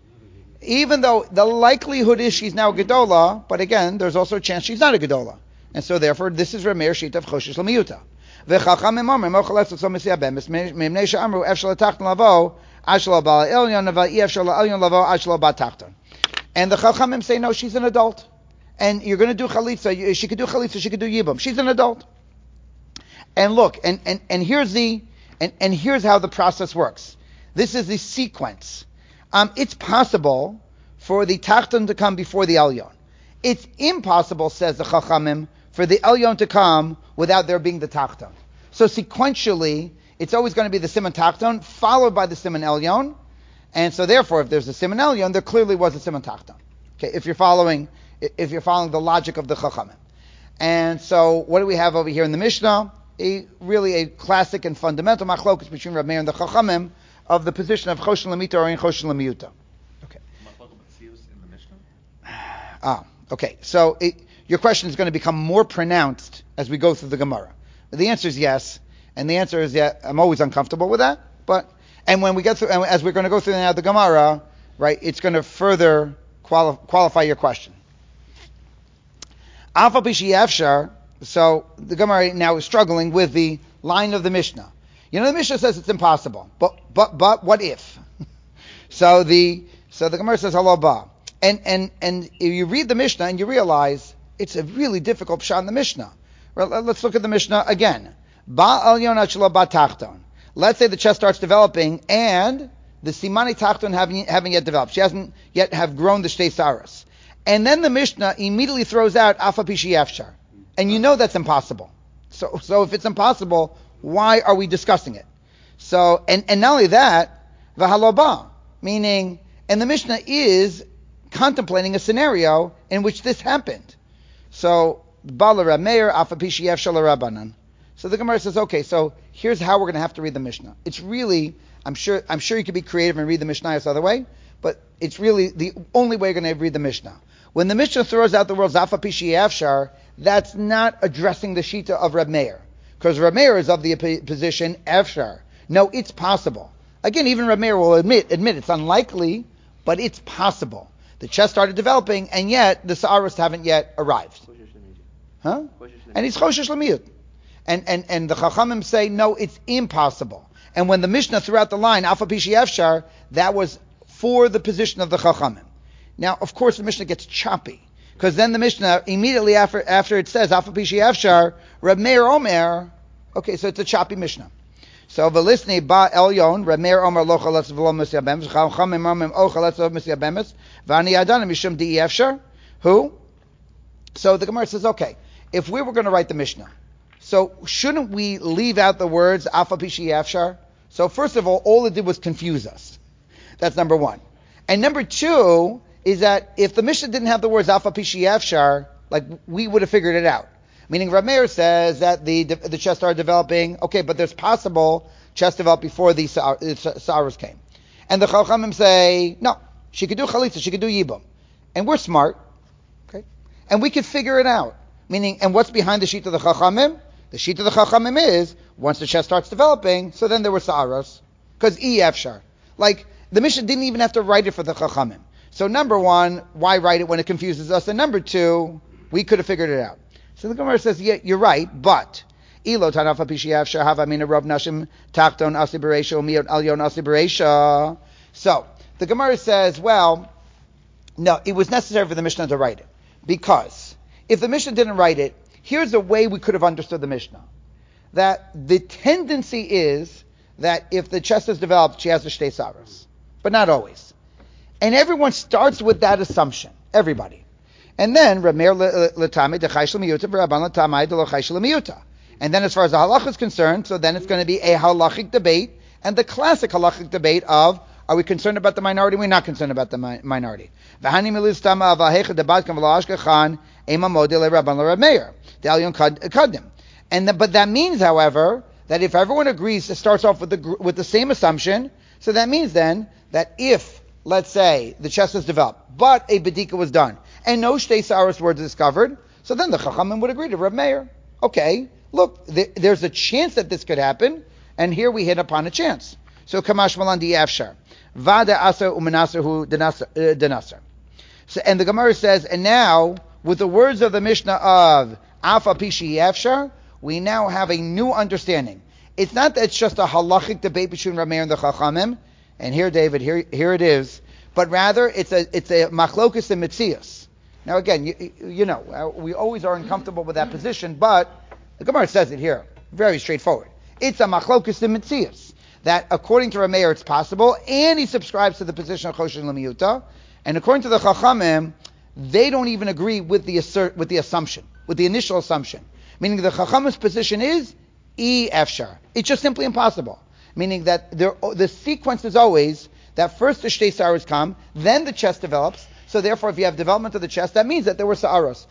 Even though the likelihood is she's now a Gedola, but again, there's also a chance she's not a Gedola. And so therefore, this is Remeir Shita of Choshesh L'miyuta. V'chachamim Omer mo chalatzefilo misyabem mimnei she'amru efshel tachton lavo ashlo ba'al elyon v'ai efshel elyon lavo ashlo ba'tachton. And the Chachamim say, no, she's an adult. And you're going to do chalitza. She could do chalitza. She could do yibum. She's an adult. And look, and, and, and here's the and, and here's how the process works. This is the sequence. Um, it's possible for the tachton to come before the elyon. It's impossible, says the chachamim, for the elyon to come without there being the tachton. So sequentially, it's always going to be the siman tachton followed by the siman elyon. And so therefore, if there's a siman elyon, there clearly was a siman tachton. Okay, if you're following. If you're following the logic of the Chachamim. And so, what do we have over here in the Mishnah? A really a classic and fundamental machlokus between Rav Meir and the Chachamim of the position of Choshen Lamita or in Choshen Lamiyuta. Okay. Ah, okay. So, it, your question is going to become more pronounced as we go through the Gemara. But the answer is yes, and the answer is yeah. I'm always uncomfortable with that, but and when we get through, and as we're going to go through now the Gemara, right, it's going to further quali- qualify your question. Alpha Pishi Yafshar, so the Gemara now is struggling with the line of the Mishnah. You know, the Mishnah says it's impossible, but but but what if? so the so the Gemara says halal ba, and and and you read the Mishnah and you realize it's a really difficult pshat in the Mishnah, Well, let's look at the Mishnah again. Ba elyon achlo ba tachton. Let's say the chest starts developing and the simani tachton haven't, haven't yet developed. She hasn't yet have grown the shtei saras. And then the Mishnah immediately throws out afa pishi yafshar. And you know that's impossible. So, so if it's impossible, why are we discussing it? So, and, and not only that, v'haloba, meaning, and the Mishnah is contemplating a scenario in which this happened. So, Bala Rameir, Afa Pishi Yafshal Rabbanan. So the Gemara says, okay, so here's how we're going to have to read the Mishnah. It's really, I'm sure, I'm sure you could be creative and read the Mishnah this other way, but it's really the only way you're going to read the Mishnah. When the Mishnah throws out the words Afa Pishi Yafshar, that's not addressing the Shita of Reb Meir, because Reb Meir is of the position Afshar. No, it's possible. Again, even Reb Meir will admit, admit it's unlikely, but it's possible. The chest started developing, and yet the Sa'aros haven't yet arrived. Huh? And he's Choshesh Lamiyut. And, and, and the Chachamim say, no, it's impossible. And when the Mishnah threw out the line, Afa Pishi Yafshar, that was for the position of the Chachamim. Now, of course, the Mishnah gets choppy, because then the Mishnah, immediately after after it says, Afa Pishi Yafshar, Reb Meir Omer, okay, so it's a choppy Mishnah. So, Velisni ba elyon, Reb Meir Omer lo chaletz v'lo misyabemes, Chachamim Omer o chaletz v'lo misyabemes, v'ani adana mishum di yafshar, who? So the Gemara says, okay, if we were going to write the Mishnah, so shouldn't we leave out the words Afa Pishi Yafshar? So first of all, all it did was confuse us. That's number one. And number two is that if the Mishnah didn't have the words Afa Pishi Yafshar, like we would have figured it out. Meaning Reb Meir says that the the chest started developing, okay, but there's possible chest developed before the Sa'aros came. And the Chachamim say, no, she could do Chalitza, she could do Yibum. And we're smart, okay? And we could figure it out. Meaning, and what's behind the sheet of the Chachamim? The sheet of the Chachamim is, once the chest starts developing, so then there were Sa'aros. Because E Efshar. Like, the Mishnah didn't even have to write it for the Chachamim. So number one, why write it when it confuses us? And number two, we could have figured it out. So the Gemara says, yeah, you're right, but Ilo tanafa pishi yafshar hava mina rav nashim takton asi bereisha umiyot alyon asi bereisha. So the Gemara says, well, no, it was necessary for the Mishnah to write it, because if the Mishnah didn't write it, here's a way we could have understood the Mishnah. That the tendency is that if the chest is developed, she has the shtei saras, but not always. And everyone starts with that assumption. Everybody. And then Reb Meir l'tamei d'chaysh l'miyuta v'Rabban l'tamei d'lo chaysh l'miyuta. And then as far as the halach is concerned, so then it's going to be a halachic debate, and the classic halachic debate of, are we concerned about the minority? We're not concerned about the mi- minority. V'hani miliz tama v'ahecha debatkan v'la'ashkachan ema model Rabban l'Reb Meir d'alyon kadim. And the, but that means, however, that if everyone agrees, it starts off with the with the same assumption. So that means then that if, let's say, the chest was developed, but a bedika was done, and no shtei saras were discovered, so then the Chachamim would agree to Reb Meir. Okay, look, th- there's a chance that this could happen, and here we hit upon a chance. So kamash malan di afshar, vada aser umenasar hu denasar. So, and the Gemara says, and now with the words of the Mishnah of afa pishi afshar, we now have a new understanding. It's not that it's just a halachic debate between Reb Meir and the Chachamim, and here, David, here, here it is, but rather it's a it's a machlokus and mitzias. Now again, you, you know, we always are uncomfortable with that position, but the Gemara says it here, very straightforward. It's a machlokus and mitzias, that according to Reb Meir it's possible, and he subscribes to the position of Choshen L'miyuta, and according to the Chachamim, they don't even agree with the assert, with the assumption, with the initial assumption. Meaning the Chachamim's position is E Efshar. It's just simply impossible. Meaning that there, the sequence is always that first the shtei saras come, then the chest develops. So therefore, if you have development of the chest, that means that there were sa'aros.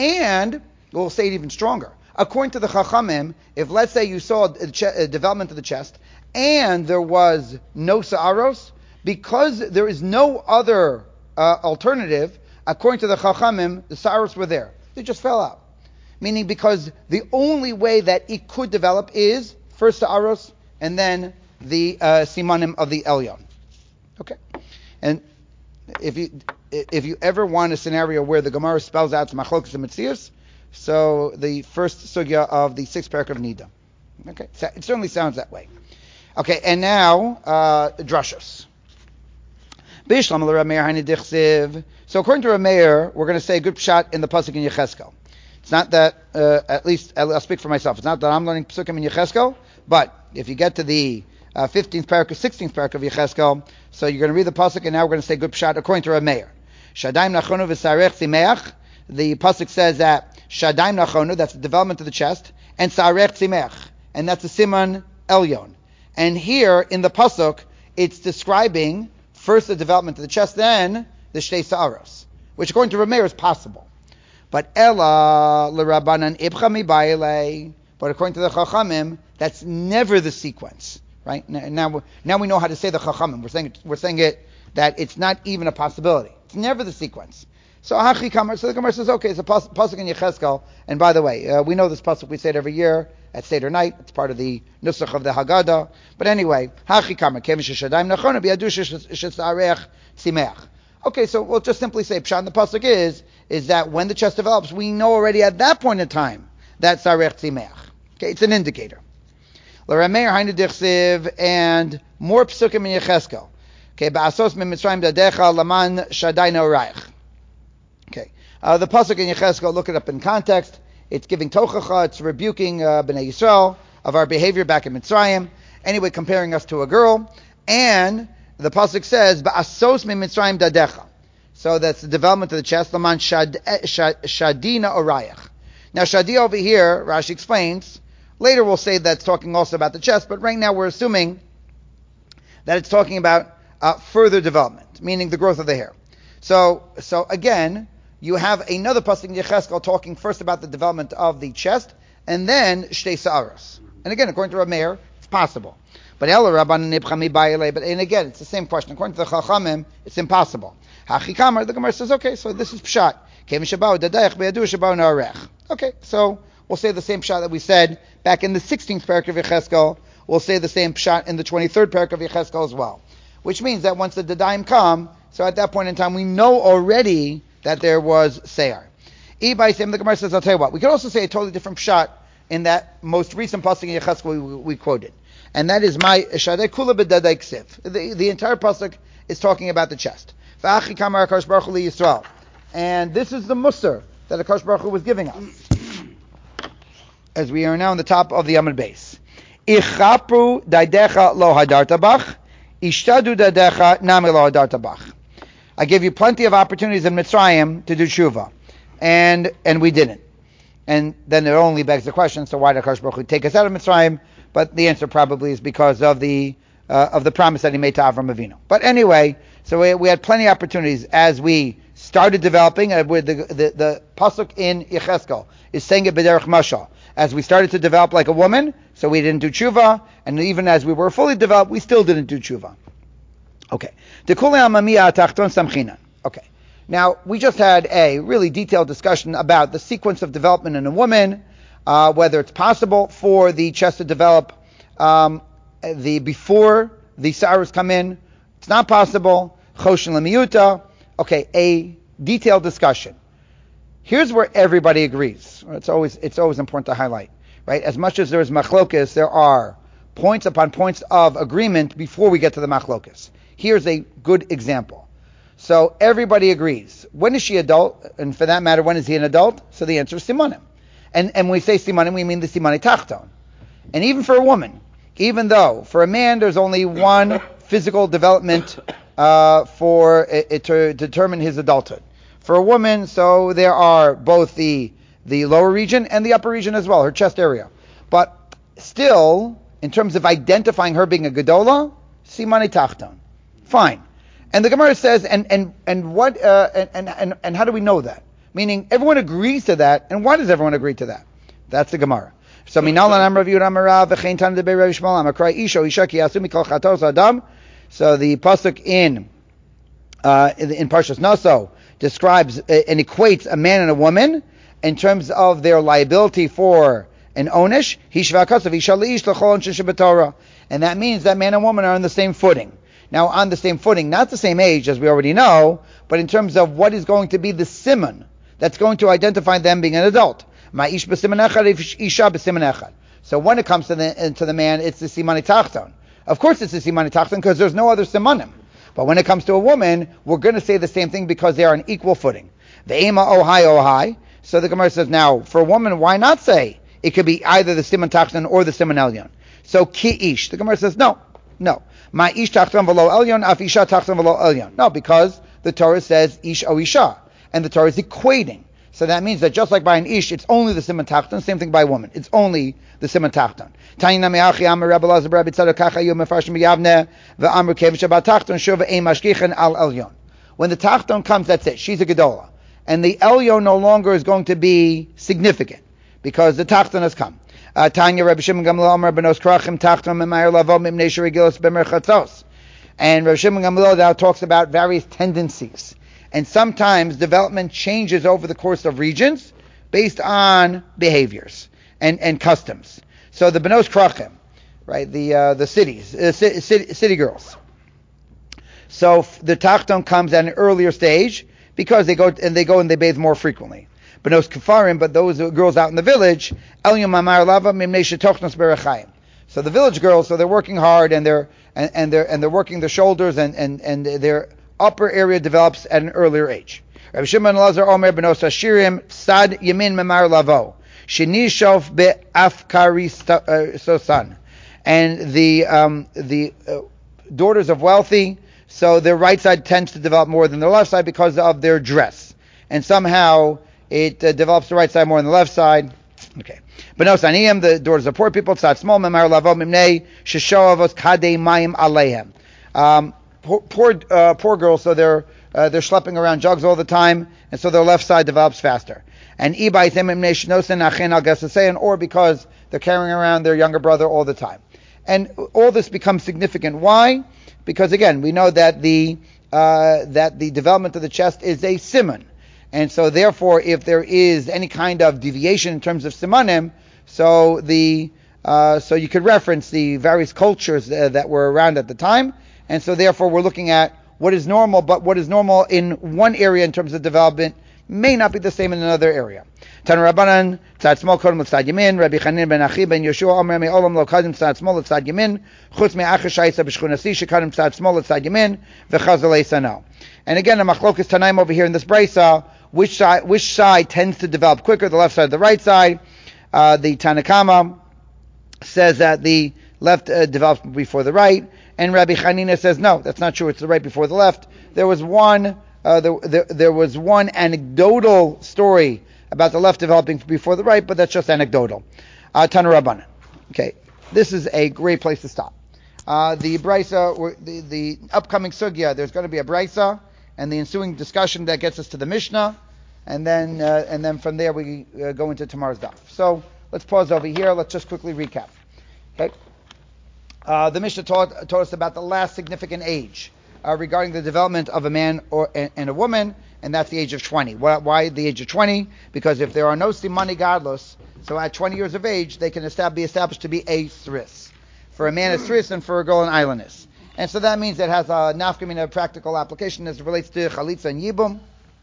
And we'll say it even stronger. According to the Chachamim, if let's say you saw a, ch- a development of the chest and there was no sa'aros, because there is no other uh, alternative, according to the Chachamim, the sa'aros were there. They just fell out. Meaning because the only way that it could develop is first sa'aros and then the uh, simanim of the elyon. Okay, and if you if you ever want a scenario where the Gemara spells out machlokas and mitzias, so the first sugya of the sixth parak of Nida. Okay, so it certainly sounds that way. Okay, and now uh, drashos. So according to Reb Meir, we're going to say a good shot in the pasuk in Yecheskel. It's not that, uh, at least I'll speak for myself. It's not that I'm learning Psukim in Yecheskel, but if you get to the uh, fifteenth parak or sixteenth parak of Yecheskel, so you're going to read the pasuk, and now we're going to say good pshat according to Rav Meir. Shadaim nachonu v'sarech tzimeach. The pasuk says that Shadaim nachonu, that's the development of the chest, and sarech tzimeach, and that's the siman elyon. And here in the pasuk, it's describing first the development of the chest, then the shtei sa'aros, which according to Rav Meir is possible. But ella l'rabanan ibcha mibayile. But according to the Chachamim, that's never the sequence, right? Now, now we know how to say the Chachamim. We're saying it, we're saying it that it's not even a possibility. It's never the sequence. So Hachi Kamar. So the Gemara says, okay, it's a pas- pasuk in Yecheskel. And by the way, uh, we know this pasuk. We say it every year at Seder night. It's part of the nusach of the Haggadah. But anyway, Hachi Kamar. Kevin sheshadaim nachonu biyadu shesarech tzimeach. Okay, so we'll just simply say pshat in the pasuk is is that when the chest develops, we know already at that point in time that sarech tzimeach. Okay, it's an indicator. L'Rameir hainu dichsiv, and more psukim in Yecheskel. Okay, ba'asos min Mitzrayim dadecha laman shadai no'raich. Okay, uh, the pasuk in Yecheskel, look it up in context. It's giving tochacha, it's rebuking uh, Bnei Yisrael of our behavior back in Mitzrayim. Anyway, comparing us to a girl, and the pasuk says ba'asos min Mitzrayim dadecha. So that's the development of the chest. Laman shad, shad, shadina orayach. Now shadi over here, Rashi explains. Later we'll say that's talking also about the chest, but right now we're assuming that it's talking about uh, further development, meaning the growth of the hair. So, so again, you have another pasuk in Yecheskel talking first about the development of the chest, and then shtei sa'aros. And again, according to Rav Meir, it's possible. But El Rabban Nibchami Bayale, but and again, it's the same question. According to the Chachamim, it's impossible. Hachi Kamar, the Gemara says, okay, so this is pshat. Okay, so we'll say the same pshat that we said back in the sixteenth parak of Yecheskel. We'll say the same pshat in the twenty-third parak of Yecheskel as well. Which means that once the Dadaim come, so at that point in time, we know already that there was Seyar. Ibai the Gemara says, I'll tell you what, we could also say a totally different pshat in that most recent pasuk in Yecheskel we, we quoted. And that is my Shadei Kula B'Dadai Ksiv. The the entire pasuk is talking about the chest. V'achi Kamar HaKadosh Baruch Hu Yisrael. And this is the Musar that HaKadosh Baruch Hu was giving us. As we are now on the top of the Amud Beis. Ichapru daidecha lo hadarta bach, ishtadu daidecha nami lo hadarta bach. I gave you plenty of opportunities in Mitzrayim to do tshuva, and and we didn't. And then it only begs the question: so why did HaKadosh Baruch Hu take us out of Mitzrayim? But the answer probably is because of the uh, of the promise that He made to Avram Avinu. But anyway, so we, we had plenty of opportunities as we started developing. Uh, with the, the the pasuk in Yecheskel is saying it b'derech mashal. As we started to develop like a woman, so we didn't do tshuva, and even as we were fully developed, we still didn't do tshuva. Okay. Okay. Now, we just had a really detailed discussion about the sequence of development in a woman, uh, whether it's possible for the chest to develop um, the before the sa'aros come in. It's not possible. Choshen lemiyuta. Okay, a detailed discussion. Here's where everybody agrees. It's always it's always important to highlight, right? As much as there is machlokas, there are points upon points of agreement before we get to the machlokas. Here's a good example. So everybody agrees. When is she adult? And for that matter, when is he an adult? So the answer is simanim. And and when we say simanim, we mean the simani tachton. And even for a woman, even though for a man there's only one physical development uh, for it, it to determine his adulthood. For a woman, so there are both the the lower region and the upper region as well, her chest area. But still, in terms of identifying her being a gedola, simani tachton. Fine. And the Gemara says, and and and what uh, and, and and how do we know that? Meaning, everyone agrees to that, and why does everyone agree to that? That's the Gemara. So minalan amrav yuramarav v'chein tan debei Rav Yishmael amakrai isho isha ki yasu mikol chatos adam. So the pasuk in uh, in, in Parshas Naso describes uh, and equates a man and a woman in terms of their liability for an onish. And that means that man and woman are on the same footing. Now, on the same footing, not the same age, as we already know, but in terms of what is going to be the siman that's going to identify them being an adult. So when it comes to the, to the man, it's the simani tachton. Of course it's the simani tachton because there's no other simanim. But when it comes to a woman, we're going to say the same thing because they are on equal footing. The ema ohai ohai. So the Gemara says, now, for a woman, why not say it could be either the Siman Tachton or the Siman Elyon? So, ki ish. The Gemara says, no, no. Ma ish tachton v'lo elyon, af isha tachton v'lo elyon. No, because the Torah says ish o isha, and the Torah is equating. So that means that just like by an ish, it's only the Siman Tachton. Same thing by a woman. It's only the Siman Tachton. Tanya me'achi amar Rebbe Elazar Rebbe Tzadok kacha yu mefarshim b'yavneh ve'amru kev shabat Tachton shuv ein mashgichen al elyon. When the Tachton comes, that's it. She's a gedola. And the elyon no longer is going to be significant because the Tachton has come. Uh, Tanya Rabbi Shimon Gamliel Amar Benos Krachim Tachton Memayir Lavo Mimnei Sherigilos B'Merchatzos. And Rabbi Shimon Gamliel now talks about various tendencies. And sometimes development changes over the course of regions based on behaviors and, and customs. So the Benos Krachim, right, the uh, the cities, uh, city, city, city girls. So f- the Tachton comes at an earlier stage because they go and they go and they bathe more frequently. Benos Kefarim, but those girls out in the village, Elyon Mamar Lava Mimnei Shetochnos Berachayim. So the village girls, so they're working hard and they're and, and they're and they're working their shoulders and, and, and their upper area develops at an earlier age. Rabbi Shimon Elazar Omer Benos Hashirim Sad Yamin Mamar Lavo Shinishov Be'afkari Sosan. And the um, the uh, daughters of wealthy, so their right side tends to develop more than their left side because of their dress. And somehow it uh, develops the right side more than the left side. Okay. Benos Aniyim, the daughters of poor people, tzad small, memar lavo mimnei, sheshoavos kadei mayim aleihem. Um, poor, poor, uh, poor girls, so they're, uh, they're schlepping around jugs all the time, and so their left side develops faster. And ibaytem mimnei shnosen achen al gasasein, or because they're carrying around their younger brother all the time. And all this becomes significant. Why? Because again, we know that the, uh, that the development of the chest is a siman. And so therefore, if there is any kind of deviation in terms of simanim, so the uh, so you could reference the various cultures uh, that were around at the time, and so therefore we're looking at what is normal, but what is normal in one area in terms of development may not be the same in another area. Tanu Rabbanan tzad small kodem l'tzad yamin, Rabbi Chanin ben Achi ben Yeshua Omer me'olam lo kadem tzad small l'tzad yamin, chutz me'achashayisa b'shchunasi shekadem tzad small l'tzad yamin v'chazalei sanau. And again, the machlokas tanaim over here in this brisa, which side which side tends to develop quicker, the left side or the right side. Uh, the Tanakama says that the left uh, develops before the right, and Rabbi Chanina says no, that's not true. It's the right before the left. There was one uh, there, there, there was one anecdotal story about the left developing before the right, but that's just anecdotal. Uh, Tanu Rabbanan. Okay, this is a great place to stop. Uh, the brisa, the the upcoming sugya, there's going to be a brisa, and the ensuing discussion that gets us to the Mishnah, and then uh, and then from there we uh, go into tomorrow's daf. So let's pause over here. Let's just quickly recap. Okay, uh, the Mishnah taught, taught us about the last significant age uh, regarding the development of a man or and, and a woman, and that's the age of twenty. Why, why the age of twenty? Because if there are no simani gadlus, so at twenty years of age they can estab- be established to be a thris. For a man, a thris, and for a girl, an islandess. And so that means it has a nafkamina practical application as it relates to chalitza and yibum.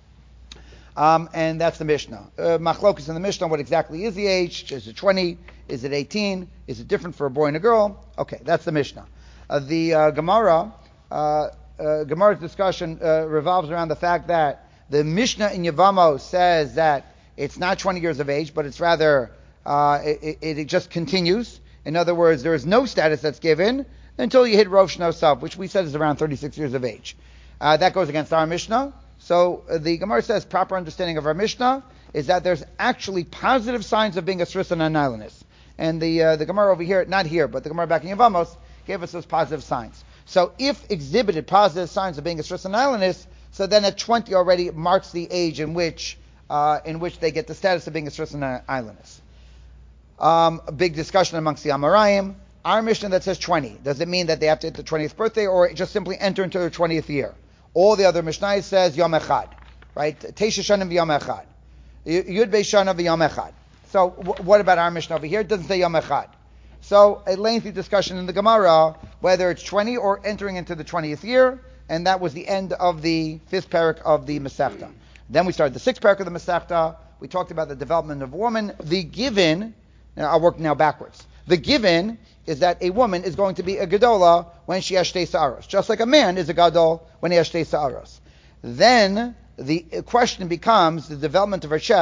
Um, and that's the Mishnah. Uh, Machlokas in the Mishnah, what exactly is the age? Is it twenty? Is it eighteen? Is it different for a boy and a girl? Okay, that's the Mishnah. Uh, the uh, Gemara, uh, uh, Gemara's discussion uh, revolves around the fact that the Mishnah in Yevamos says that it's not twenty years of age, but it's rather, uh, it, it, it just continues. In other words, there is no status that's given until you hit Rov Shno Sav, which we said is around thirty-six years of age. Uh, that goes against our Mishnah. So uh, the Gemara says proper understanding of our Mishnah is that there's actually positive signs of being a Sris and an islandess. And the uh, the Gemara over here, not here, but the Gemara back in Yevamos, gave us those positive signs. So if exhibited positive signs of being a Sris and an islandess, so then at twenty already marks the age in which uh, in which they get the status of being a Sris and an islandess. Um, a big discussion amongst the Amoraim. Our Mishnah that says twenty, does it mean that they have to hit the twentieth birthday or just simply enter into their twentieth year? All the other Mishnah says Yom Echad, right? Teisha Shanim v'Yom Echad. Yud Beis Shana v'Yom Echad. So w- what about our Mishnah over here? It doesn't say Yom Echad. So a lengthy discussion in the Gemara, whether it's twenty or entering into the twentieth year, and that was the end of the fifth parak of the Masechta. Then we started the sixth parak of the Masechta. We talked about the development of a woman. The given, now I'll work now backwards. The given is that a woman is going to be a Gedola when she has Shtei Sa'aros, just like a man is a Gadol when he has Shtei Sa'aros. Then the question becomes the development of her chest.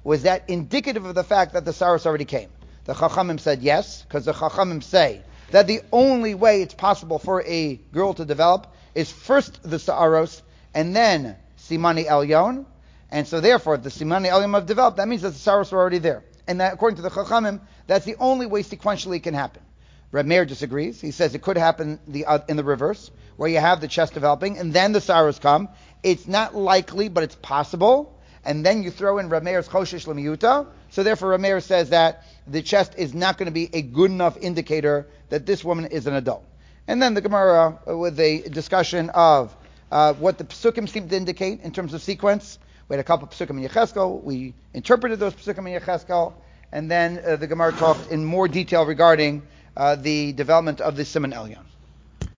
was that indicative of the fact that the Saros already came? The Chachamim said yes, because the Chachamim say that the only way it's possible for a girl to develop is first the Saros and then Simani Elyon. And so therefore, if the Simani Elyon have developed, that means that the Saros were already there. And that, according to the Chachamim, that's the only way sequentially it can happen. Reb Meir disagrees. He says it could happen the, uh, in the reverse, where you have the chest developing and then the Saros come. It's not likely, but it's possible. And then you throw in Reb Meir's Choshesh L'miyuta. So therefore, Reb Meir says that the chest is not going to be a good enough indicator that this woman is an adult. And then the Gemara uh, with a discussion of uh, what the Pesukim seem to indicate in terms of sequence. We had a couple of Pesukim in Yecheskel. We interpreted those Pesukim in Yecheskel. And then uh, the Gemara talked in more detail regarding uh, the development of the Siman Elyon.